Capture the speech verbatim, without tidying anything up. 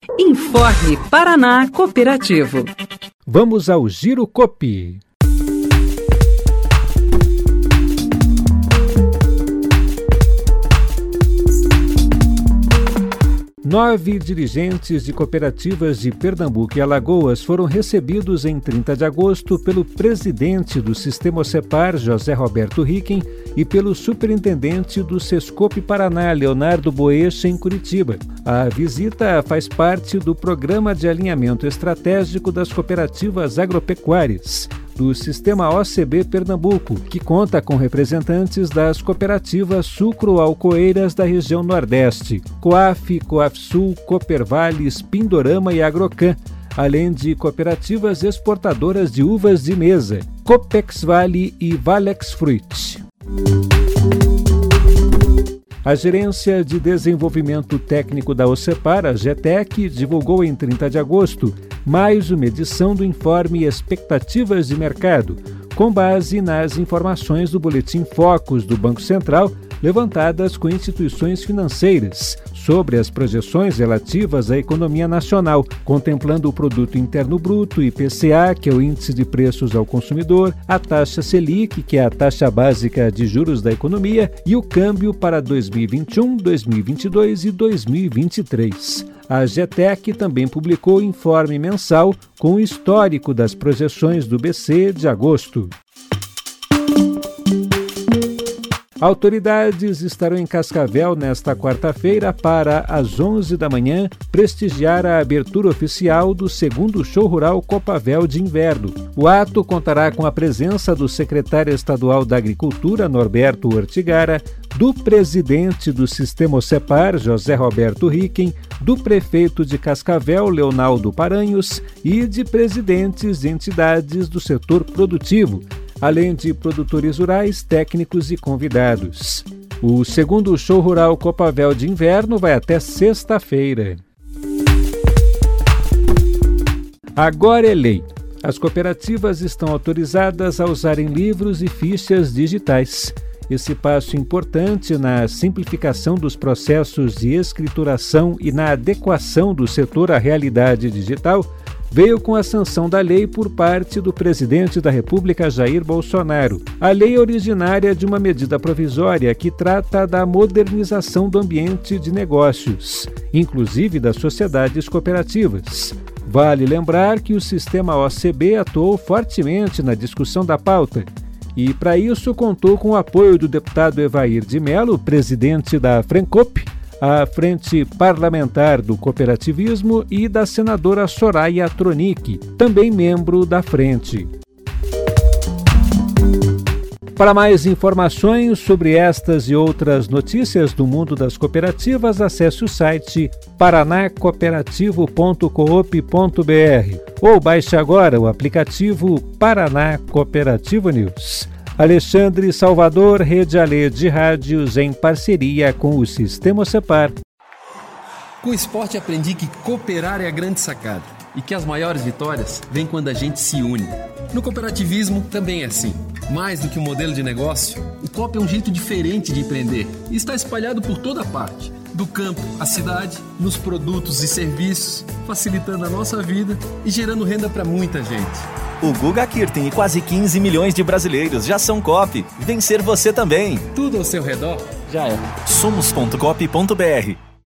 Informe Paraná Cooperativo. Vamos ao Giro Copi. Nove dirigentes de cooperativas de Pernambuco e Alagoas foram recebidos em trinta de agosto pelo presidente do Sistema OCEPAR, José Roberto Ricken, e pelo superintendente do Sescope Paraná, Leonardo Boecha, em Curitiba. A visita faz parte do Programa de Alinhamento Estratégico das Cooperativas Agropecuárias do Sistema O C B Pernambuco, que conta com representantes das cooperativas sucro-alcooeiras da região Nordeste, Coaf, Coafsul, Coopervales, Pindorama e Agrocan, além de cooperativas exportadoras de uvas de mesa, Copex Vale e Valex Fruit. A Gerência de Desenvolvimento Técnico da OCEPAR, a GETEC, divulgou em trinta de agosto mais uma edição do informe Expectativas de Mercado, com base nas informações do Boletim Focus do Banco Central, levantadas com instituições financeiras, sobre as projeções relativas à economia nacional, contemplando o Produto Interno Bruto, I P C A, que é o Índice de Preços ao Consumidor, a taxa Selic, que é a taxa básica de juros da economia, e o câmbio para dois mil e vinte e um, dois mil e vinte e dois e dois mil e vinte e três. A GETEC também publicou informe mensal com o histórico das projeções do B C de agosto. Autoridades estarão em Cascavel nesta quarta-feira para, às onze da manhã, prestigiar a abertura oficial do segundo Show Rural Copavel de Inverno. O ato contará com a presença do secretário estadual da Agricultura, Norberto Ortigara, do presidente do Sistema OCEPAR, José Roberto Ricken, do prefeito de Cascavel, Leonaldo Paranhos, e de presidentes de entidades do setor produtivo, além de produtores rurais, técnicos e convidados. O segundo Show Rural Copavel de Inverno vai até sexta-feira. Agora é lei. As cooperativas estão autorizadas a usarem livros e fichas digitais. Esse passo importante na simplificação dos processos de escrituração e na adequação do setor à realidade digital veio com a sanção da lei por parte do presidente da República, Jair Bolsonaro. A lei é originária de uma medida provisória que trata da modernização do ambiente de negócios, inclusive das sociedades cooperativas. Vale lembrar que o sistema O C B atuou fortemente na discussão da pauta e, para isso, contou com o apoio do deputado Evair de Mello, presidente da Frencop, a Frente Parlamentar do Cooperativismo, e da senadora Soraya Tronic, também membro da frente. Para mais informações sobre estas e outras notícias do mundo das cooperativas, acesse o site paraná cooperativo ponto coop ponto br ou baixe agora o aplicativo Paraná Cooperativo News. Alexandre Salvador, Rede Alê de Rádios, em parceria com o Sistema OCEPAR. Com o esporte aprendi que cooperar é a grande sacada e que as maiores vitórias vêm quando a gente se une. No cooperativismo também é assim. Mais do que um modelo de negócio, o Coop é um jeito diferente de empreender e está espalhado por toda parte, do campo à cidade, nos produtos e serviços, facilitando a nossa vida e gerando renda para muita gente. O Guga Kirten e quase quinze milhões de brasileiros já são Coop. Vencer você também. Tudo ao seu redor já é. somos ponto coop ponto br